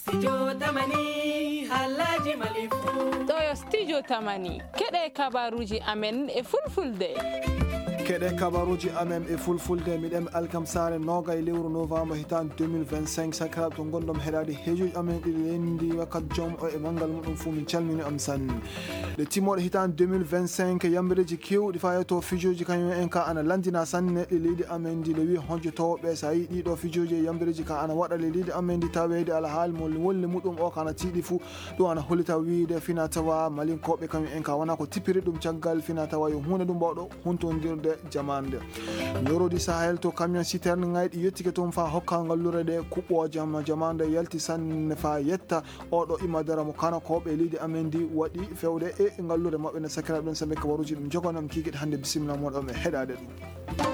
Studio Tamani Halaji Malifu ɗo studio Tamani keɗe kabaruji amen e fulfulde keɗe kabaruji amen e fulfulde miɗen alkamsare nogay lewru novembre hitan 2025 sakiraɓe to gonɗom heɗade heejuji amen ɗiɗi lendi wakkat joom o e mangal muɗum fuu min calmini am sanne le timmoɗe hitan 2025 yambireji kewɗi fa to fijoji kañum en ka ana landina sanne ɗe leydi amen di le wi hojjotoɓe sa yi ɗiɗo fijoji yambireji ka ana waɗa le leydi amen di tawede alhaali mo wolli muɗum o kana tiiɗi fuu ɗum ana hollita wiide fina tawa malinkoɓe kañum en ka wona ko tippiri ɗum caggal fina tawa yo hunde ɗum mbawɗo huntodirde jamande yorodi sahel to camion citerne ngayɗi yettike toon fa hokka ngallure ɗe kuɓɓo jamande yalti sanne fa yetta oɗo imadara mo kana koɓe leydi amen di waɗi fewde e ngallure mabɓe ne sakiraɓe ɗen sabe kabaruji ɗum jogonam kikiɗe hande bisimilla moɗon e heɗade ɗum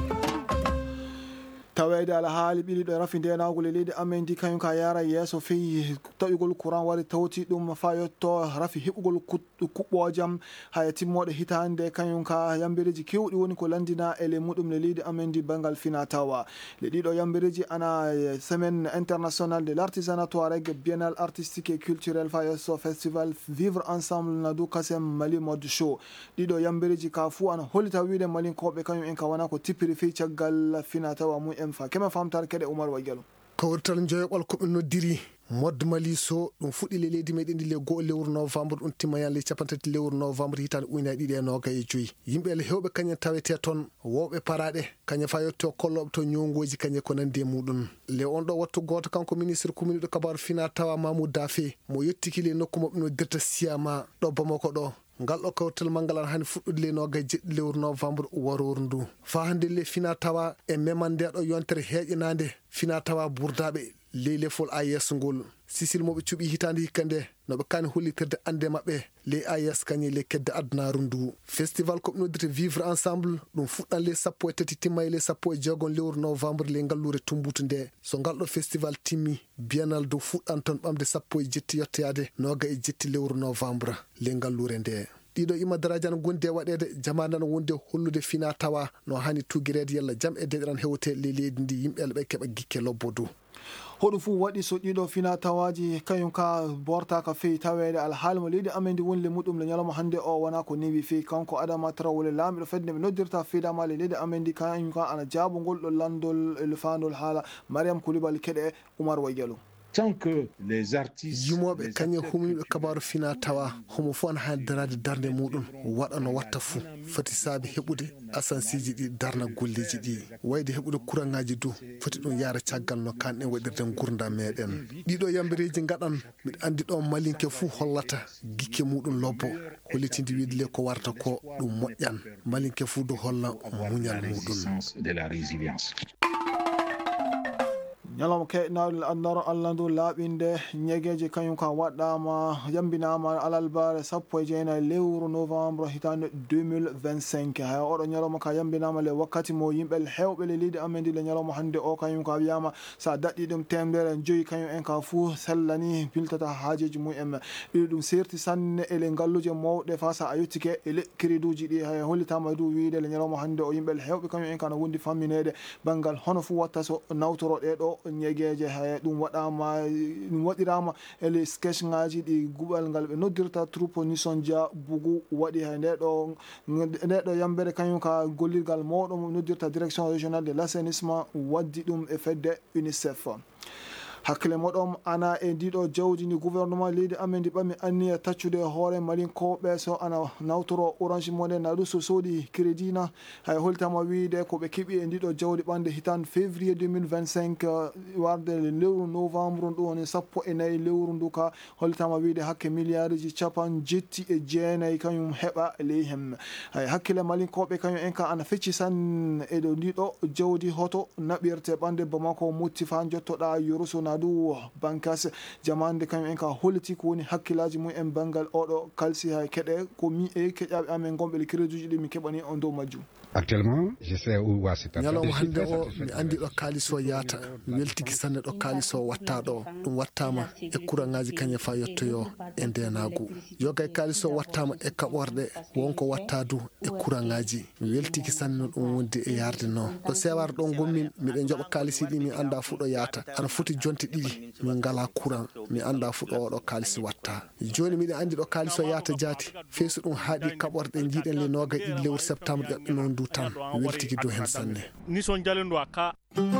tawede alhaali ɓiɗiɗo e rafi ndenagol e leydi amen di kañum ka yara yesso feyi taƴugol courant wari tawti ɗum fa yetto rafi heɓugol kuɓɓojam haya timmoɗe hitande kañum ka yambireji kewɗi woni ko landina ele muɗum le leydi amen di bangal fina tawa le ɗiɗo yambireji ana semaine internationale de l'artisanat touareg biennale artistique et culturel fa yesso festival vivre ensemble na du kasem mali mode show ɗiɗo yambireji ka fuu ana hollita wiide malinkoɓe kañum en ka wona ko tippiri fey caggal fina tawa mum en fa kema famtare keɗe Oumar Waguelo kawrital joyoɓal koɓe noddiri modde mali so ɗum fuɗɗi le leydi meɗen ɗi le goho lewru novembre ɗum timmayan le capantati lewru novembre hitande ujunere ɗiɗi e noga e joyyi yimɓe ele hewɓe kañen tawete toon wowɓe paraɗe kañe fa yetto kolloɓe to ñongoji kañe ko nandi e muɗum le on ɗo wattu goto kanko ministre commune ɗo kabaru fina tawa Mamoudou Daffé mo yettiki le nokku moɓe noddirta siyama ɗo Bamako ɗo ngal ɗo kawrital manggal an hani fuɗɗude le noga jeɗɗi lewru novembre waroru ndu fa hande le fina tawa e meman nde ɗo yontere heƴinade fina tawa burdaɓe leylefol AES ngol sisil moɓe cuɓi hitande hikka nde noɓe kani hollitirde ande mabɓe le AES kañi le kedde addunaru ndu festival koɓe noddirte vivre ensemble ɗum fuɗɗan le 13 timma le 16 lewru novembre le ngallure tumbutu nde so ngal ɗo festival timmi biennal dow fuɗɗan toon ɓamde 17 yettoyade noga e jetti lewru novembre le ngallure nde ɗiɗo imadaraji an gondi e waɗede jamande an wonde hollude fina tawa no hani tugirede yalla jaam e deɗeran hewte le leydi ndi yimɓe ɓe keɓa gikke lobbodu hoɗum fuu waɗi so ɗiɗo fina tawaji kañum ka bortaka feyi tawede alhaali mo leydi amen ndi woni le muɗum le ñalawma hande o wona ko newi feyi kanko Adama Traoré laamiɗo fedde ɓe noddirta fiidama le leydi amen ndi kañum ka ana jaabogol ɗo landol e fandol haala Mariam Coulibaly keɗe Oumar Waguelo tant que les artistes yimoɓe kañe humniɓe kabaru fina tawa homo fof ana hani darade darde muɗum waɗa no watta fuu foti saabi heɓude asansiji ɗi darna golleji ɗi wayde heɓude courant ngaji dow foti ɗum yaara caggal no kanɗen waɗirde gurdam meɗen ɗiɗo yambireji gaɗan mbiɗa andi ɗo malinke fuu hollata gikke muɗum lobbo hollitinde wiide le ko warta ko ɗum moƴƴan malinke fuu do holla muñal muɗum ñalawma keɗnawɗe andaro Allah ndu laaɓinde ñegueji kañum ka waɗɗama yambinama alalbare 19 lewru novembre hitande 2025 hay oɗo ñalawma ka yambinama le wakkati mo yimɓe hewɓe le leydi amen ndi le ñalawma hande o kañum ka wiyama sa daɗɗi ɗum temedere joyyi kañum en ka fuu sellani biltata haajeji mumen ɗiɗi ɗum serti sanne ele ngalluje mawɗe fa sa a yettike ele créduji ɗi hay hollitama dow wiide le ñalawma hande o yimɓe hewɓe kañum en kana wondi famminede banggal hono fuu watta so nawtoro ɗeɗo ñegueje hay ɗum waɗama ɗum waɗirama ele sketch ngaji ɗi guɓal ngal ɓe noddirta troupe Nisson Dia Bougou waɗi hay ndeɗo yambere kañum ka gollirgal mawɗo noddirta direction régionale de l'assainissement waddi ɗum e fedde UNICEF hakkille moɗon ana e ndiɗo jawdi ndi gouvernement leydi amen ndi ɓami anniya taccude hoore malinkoɓe so ana nawtoro orange money na ɗum so soodi crédit na hay holtama wiide koɓe keeɓi e ndiɗo jawdi ɓande hitande février 2025 warde lewru novembre ɗum woni 14 lewru ndu ka holtama wiide hakke milliard ji 79 kañum heɓa ley hen hay hakkille malinkoɓe kañum en ka ana fecci sanne e ɗo ndiɗo jawdi hoto naɓirte ɓande Bamako mutti fa jottoɗa Yoroso na du bankas jamande kañum en ka holliti ko woni hakkillaji mum en bangal oɗo kalsi hay keɗe ko mi e keƴaɓe amen gonɓe le crédit ji ɗi mi keɓani on dow majjum Actuellement, je sais où c'est à ñalawma hannde o mi andi ɗo kalis o yaata mi weltiki sanne ɗo kalis o watta ɗo ɗum wattama e courant-ŋaji kañe fa yettoyo e ndenagu yoga e kalis o wattama e kaɓorde wonko watta du e courant-ŋaji mi weltiki sanne no ɗum wondi e yarde noon ɗo sewar ɗo gommin miɗen joɓa kalisi ɗi mi anda fu ɗo yaata ana foti jonte ɗiɗi min ngala courant mi anda fu ɗo oɗo kalisi watta joni miɗen andi ɗo kalis o yaata jaati feesu ɗum haaɗi kaɓorde jiiɗen le noga ɗiɗi lewru septembre ƴoɓɓe noon du tan mi weltiki dow hen sanne ni son jalendo aka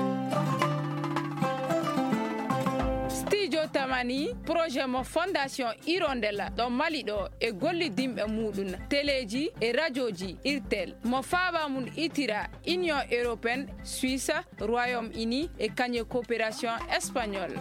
studio tamani projet mo fondation hirondella ɗo mali ɗo e gollidimɓe muɗum téléji e radio ji irtel mo faaba mum itira union européenne suisse royaume uni e kañe coopération espagnole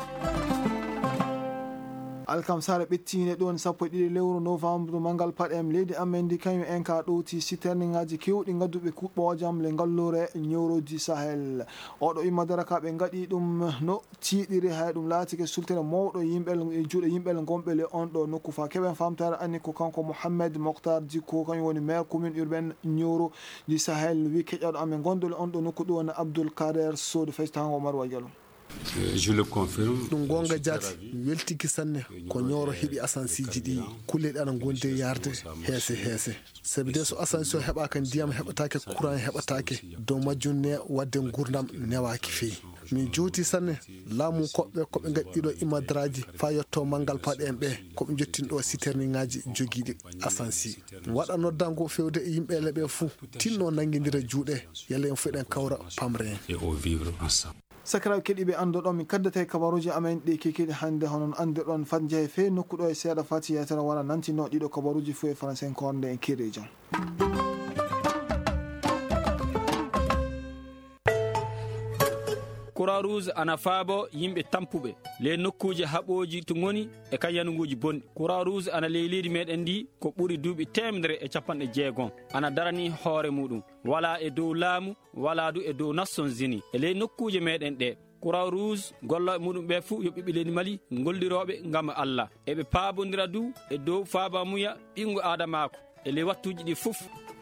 alkamsare ɓettine ɗon 12 lewru novembre mangal paɗem leydi amen ndi kañum en ka ɗowti citerningaji kewɗi gadduɓe kuɓɓojam le ngallore ñewroji sahel oɗo immadara ka ɓe gaɗi ɗum no tiiɗiri hay ɗum laatike sultere mawɗo yimɓel e juuɗe yimɓel gonɓe le on ɗo nokku fa keɓen famtare anni ko kanko Mohamed Mokhtar Djikko kañum woni maire commune urbaine ñewro du sahel wi keƴaɗo amen gondole on ɗo nokku ɗo woni Abdoul Kader Sodou faytango Omar Wadialo. Je le confirme. ɗum gonga jaati mi weltiki sanne ko ñooro heeɓi asansiji ɗi kulleɗe ana gonde yarde heese sabi de so asansi o heɓaka ndiyam heɓatake courant heɓatake dow majjum ne wadde gurdam newaki feewi min jooti sanne laamu koɓe gaɗɗiɗo imadaraji fa yetto manggal paɗe en ɓe koɓe jottinɗo citerningaji joguiɗi asansi waɗa noddango fewde e yimɓele ɓe fou tinno nanguidira juuɗe yalla en fuɗen kawra pamre en sakiraɓe keɗiɓe anduɗon min kaddate kabaruji amen ɗi kekiɗi hannde honon andirɗon fat jeehe fewi nokkuɗo e seeɗa fati yeytere wara nantino ɗiɗo kabaruji fo e français kornde en kirijan Croix Rouge ana faabo yimɓe tampuɓe le nokkuji haɓoji to goni e kayanuguji bonɗi. Croix Rouge ana leylidi meɗen ndi ko ɓuri duuɓi 160 ana darani hoore muɗum wala e dow laamu wala du e dow Nations Unies e le nokkuje meɗen ɗe. Croix Rouge golla muɗum ɓe fuu yo ɓiɓɓe leydi Mali golliroɓe ngam Allah eɓe paabodira du e dow faaba muya ɓingu adamako e le wattuji ɗi fof